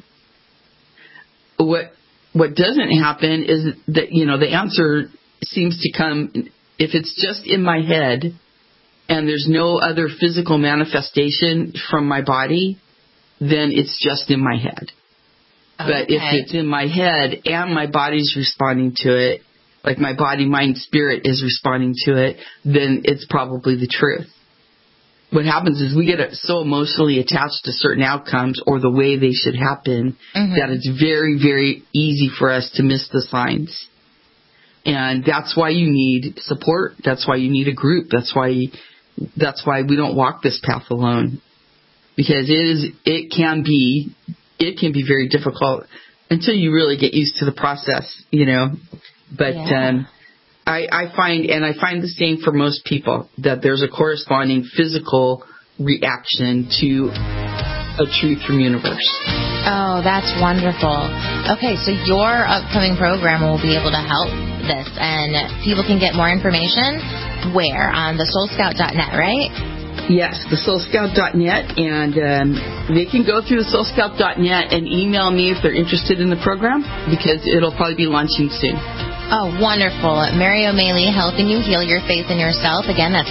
What, What doesn't happen is that, you know, the answer seems to come, if it's just in my head and there's no other physical manifestation from my body, then it's just in my head. Okay. But if it's in my head and my body's responding to it, like my body, mind, spirit is responding to it, then it's probably the truth. What happens is we get so emotionally attached to certain outcomes or the way they should happen mm-hmm. that it's very, very easy for us to miss the signs. And that's why you need support. That's why you need a group. That's why, that's why we don't walk this path alone. Because it is, it can be, it can be very difficult until you really get used to the process, you know. But Yeah. um, I, I find, and I find the same for most people, that there's a corresponding physical reaction to a truth from universe. Oh, that's wonderful. Okay, so your upcoming program will be able to help this, and people can get more information where? On the soul scout dot net, right? Yes, the soul scout dot net, and um, they can go through the soul scout dot net and email me if they're interested in the program, because it'll probably be launching soon. Oh, wonderful. Mary O'Malley helping you heal your faith in yourself. Again, that's...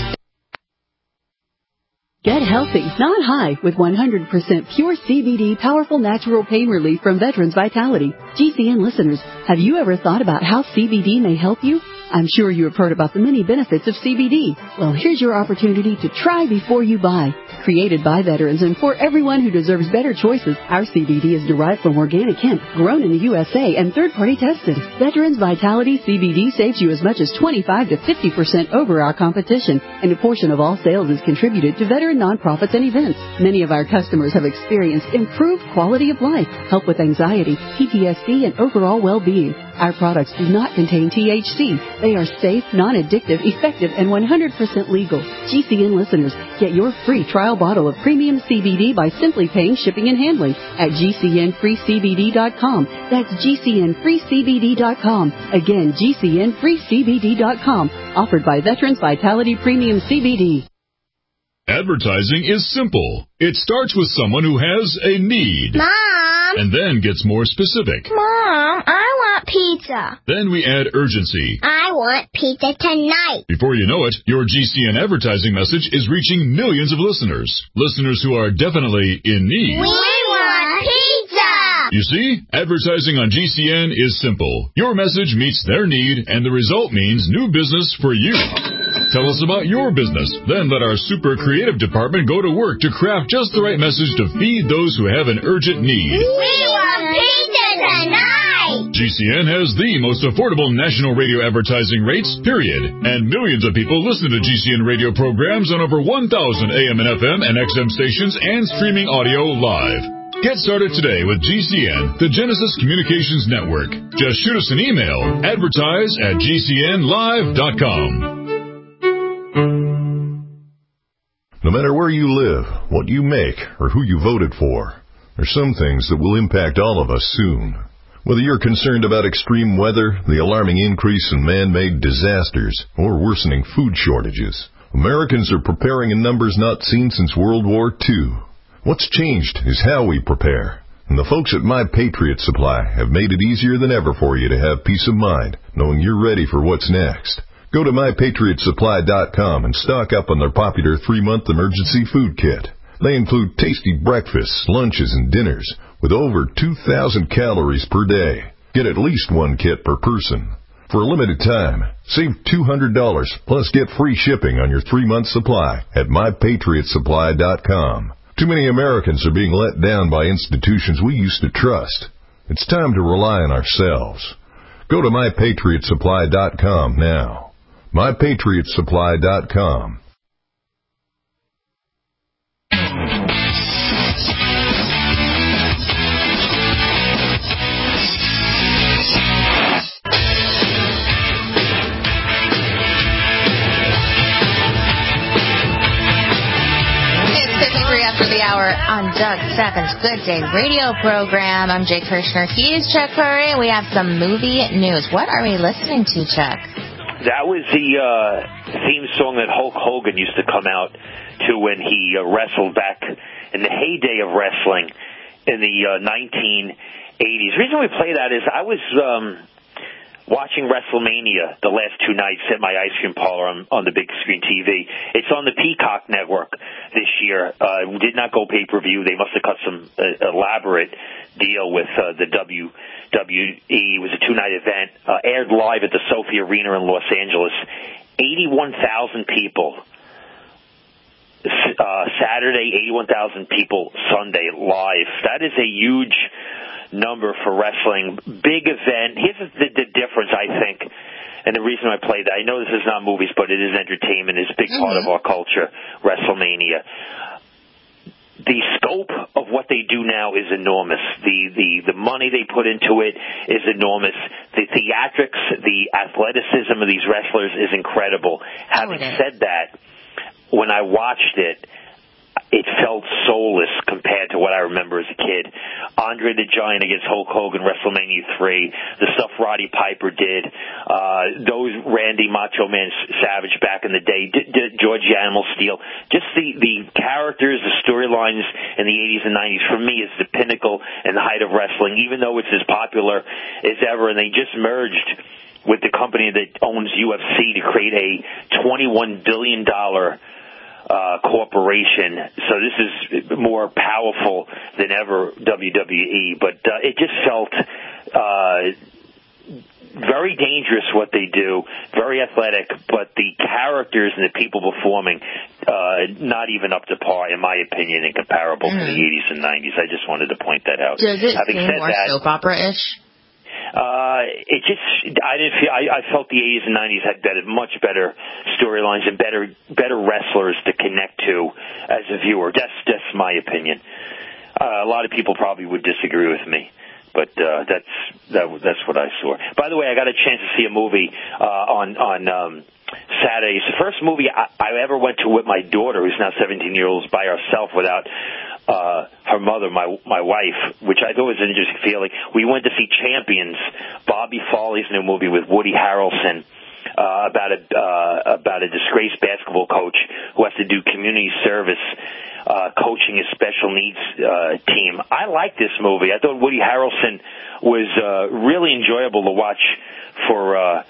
Get healthy, not high, with one hundred percent pure C B D powerful natural pain relief from Veterans Vitality. G C N listeners, have you ever thought about how C B D may help you? I'm sure you have heard about the many benefits of C B D. Well, here's your opportunity to try before you buy. Created by veterans and for everyone who deserves better choices, our C B D is derived from organic hemp, grown in the U S A and third-party tested. Veterans Vitality C B D saves you as much as twenty-five to fifty percent over our competition, and a portion of all sales is contributed to veteran nonprofits and events. Many of our customers have experienced improved quality of life, help with anxiety, P T S D, and overall well-being. Our products do not contain T H C. They are safe, non-addictive, effective, and one hundred percent legal. G C N listeners, get your free trial bottle of premium C B D by simply paying shipping and handling at G C N free C B D dot com. That's G C N free C B D dot com. Again, G C N free C B D dot com. Offered by Veterans Vitality Premium C B D. Advertising is simple. It starts with someone who has a need. Mom! And then gets more specific. Mom, I want pizza. Then we add urgency. I want pizza tonight. Before you know it, your G C N advertising message is reaching millions of listeners. Listeners who are definitely in need. We want pizza! You see, advertising on G C N is simple. Your message meets their need, and the result means new business for you. Tell us about your business. Then let our super creative department go to work to craft just the right message to feed those who have an urgent need. We want pizza tonight! G C N has the most affordable national radio advertising rates, period. And millions of people listen to G C N radio programs on over one thousand A M and F M and X M stations and streaming audio live. Get started today with G C N, the Genesis Communications Network. Just shoot us an email, advertise at G C N live dot com. No matter where you live, what you make, or who you voted for, there's some things that will impact all of us soon. Whether you're concerned about extreme weather, the alarming increase in man-made disasters, or worsening food shortages, Americans are preparing in numbers not seen since World War Two. What's changed is how we prepare. And the folks at My Patriot Supply have made it easier than ever for you to have peace of mind, knowing you're ready for what's next. Go to my patriot supply dot com and stock up on their popular three-month emergency food kit. They include tasty breakfasts, lunches, and dinners with over two thousand calories per day. Get at least one kit per person. For a limited time, save two hundred dollars plus get free shipping on your three-month supply at my patriot supply dot com. Too many Americans are being let down by institutions we used to trust. It's time to rely on ourselves. Go to my patriot supply dot com now. my patriot supply dot com. After the hour on Doug Stephens Good Day radio program. I'm Jay Kirshner. He's Chuck Curry, and we have some movie news. What are we listening to, Chuck? That was the uh, theme song that Hulk Hogan used to come out to when he uh, wrestled back in the heyday of wrestling in the uh, nineteen eighties. The reason we play that is I was um, watching WrestleMania the last two nights at my ice cream parlor on, on the big screen T V. It's on the Peacock network this year. Uh, did not go pay-per-view. They must have cut some uh, elaborate deal with uh, the W W E. It was a two-night event. Uh, aired live at the Sophie Arena in Los Angeles. eighty-one thousand people. Uh, Saturday, eighty-one thousand people Sunday live. That is a huge number for wrestling. Big event. Here's the, the difference, I think, and the reason I play that. I know this is not movies, but it is entertainment. It's a big mm-hmm. part of our culture, WrestleMania. the scope of what they do now is enormous. The, the, the money they put into it is enormous. The theatrics, the athleticism of these wrestlers is incredible. Having said that, when I watched it, it felt soulless compared to what I remember as a kid. Andre the Giant against Hulk Hogan, WrestleMania three, the stuff Roddy Piper did, uh, those Randy Macho Man Savage back in the day, D- D- George Animal Steel, just the, the characters, the storylines in the eighties and nineties, for me, is the pinnacle and the height of wrestling, even though it's as popular as ever, and they just merged with the company that owns U F C to create a twenty-one billion dollars Uh, corporation, so this is more powerful than ever, W W E, but uh, it just felt uh, very dangerous what they do, very athletic, but the characters and the people performing, uh, not even up to par, in my opinion, and comparable mm. to the eighties and nineties. I just wanted to point that out. Does it Having seem said more that, soap opera-ish? Uh, it just, I didn't feel, I, I felt the eighties and nineties had better, much better storylines and better, better wrestlers to connect to as a viewer. That's, that's my opinion. Uh, a lot of people probably would disagree with me, but, uh, that's, that, that's what I saw. By the way, I got a chance to see a movie, uh, on, on, um, Saturday. It's the first movie I, I ever went to with my daughter, who's now seventeen years old, by herself without uh her mother, my my wife, which I thought was an interesting feeling. We went to see Champions, Bobby Foley's new movie with Woody Harrelson, uh, about a uh, about a disgraced basketball coach who has to do community service, uh, coaching his special needs uh, team. I like this movie. I thought Woody Harrelson was uh, really enjoyable to watch for uh,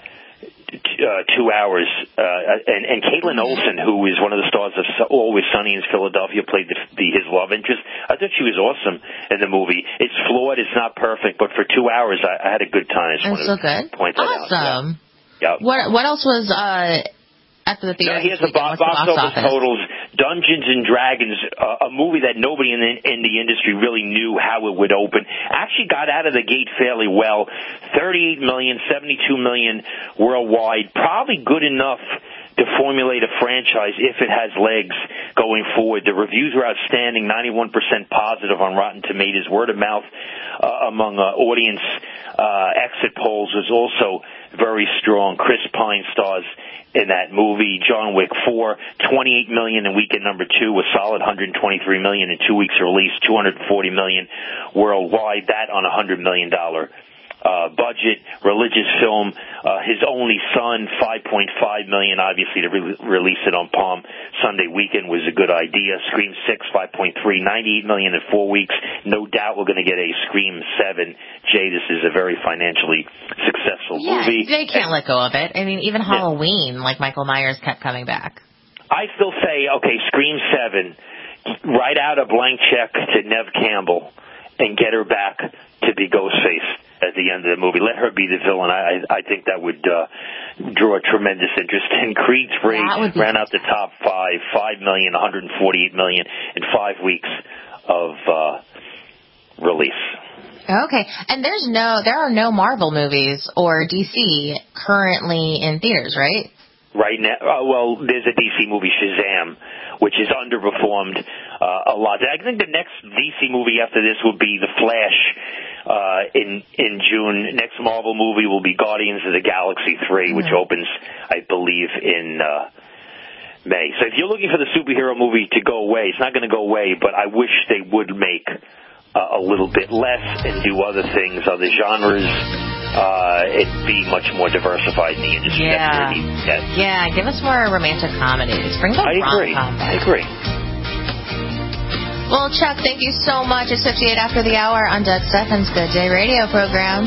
Uh, two hours, uh, and, and Caitlin Olsen, who is one of the stars of Always Sunny in Philadelphia, played the, the, his love interest. I thought she was awesome in the movie. It's flawed, it's not perfect, but for two hours, I, I had a good time. I just That's wanted so good. to point that awesome. out. Awesome. Yeah. Yeah. What What else was uh, at the theater? Now, here's the box, box, box office, office totals. Dungeons and Dragons, uh, a movie that nobody in the, in the industry really knew how it would open, actually got out of the gate fairly well. thirty-eight million, seventy-two million worldwide. Probably good enough to formulate a franchise if it has legs going forward. The reviews were outstanding, ninety-one percent positive on Rotten Tomatoes. Word of mouth uh, among uh, audience uh, exit polls was also very strong. Chris Pine stars in that movie. John Wick four, twenty-eight million in weekend number two, a solid one hundred twenty-three million in two weeks release, two hundred forty million worldwide. That on a one hundred million dollars uh, budget. Religious film, uh, His Only Son, five point five million dollars. Obviously, to re- release it on Palm Sunday weekend was a good idea. Scream six, five point three, ninety-eight million dollars in four weeks. No doubt we're going to get a Scream seven. Jay, this is a very financially successful yeah, movie. They can't and, let go of it. I mean, even Halloween, yeah. like Michael Myers kept coming back. I still say, okay, Scream seven, write out a blank check to Neve Campbell and get her back to be Ghostface at the end of the movie. Let her be the villain. I I think that would uh, draw tremendous interest. And Creed three ran out the top five, five million, one hundred forty-eight million in five weeks of uh, release. Okay, and there's no, there are no Marvel movies or D C currently in theaters, right? Right now, uh, well, there's a D C movie, Shazam, which is underperformed uh, a lot. I think the next D C movie after this will be The Flash uh, in in June. Next Marvel movie will be Guardians of the Galaxy three, mm-hmm. which opens, I believe, in uh, May. So if you're looking for the superhero movie to go away, it's not going to go away, but I wish they would make uh, a little bit less and do other things, other genres. Uh, it'd be much more diversified in the industry. Yeah, yes. yeah. Give us more romantic comedies. Bring back I agree. rom-com back. I agree. Well, Chuck, thank you so much. It's fifty-eight after the hour on Doug Stephan's Good Day Radio program.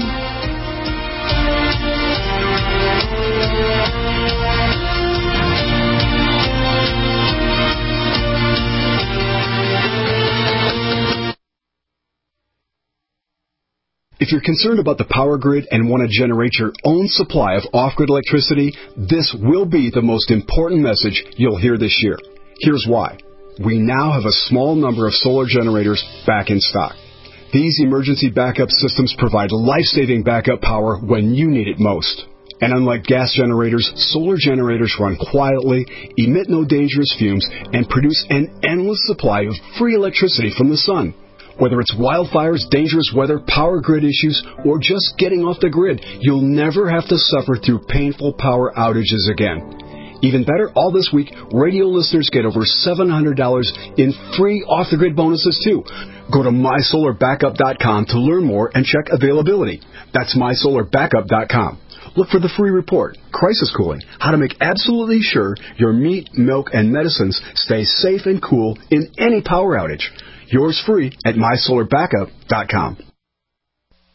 If you're concerned about the power grid and want to generate your own supply of off-grid electricity, this will be the most important message you'll hear this year. Here's why. We now have a small number of solar generators back in stock. These emergency backup systems provide life-saving backup power when you need it most. And unlike gas generators, solar generators run quietly, emit no dangerous fumes, and produce an endless supply of free electricity from the sun. Whether it's wildfires, dangerous weather, power grid issues, or just getting off the grid, you'll never have to suffer through painful power outages again. Even better, all this week, radio listeners get over seven hundred dollars in free off-the-grid bonuses, too. Go to my solar backup dot com to learn more and check availability. That's my solar backup dot com. Look for the free report, Crisis Cooling, how to make absolutely sure your meat, milk, and medicines stay safe and cool in any power outage. Yours free at my solar backup dot com.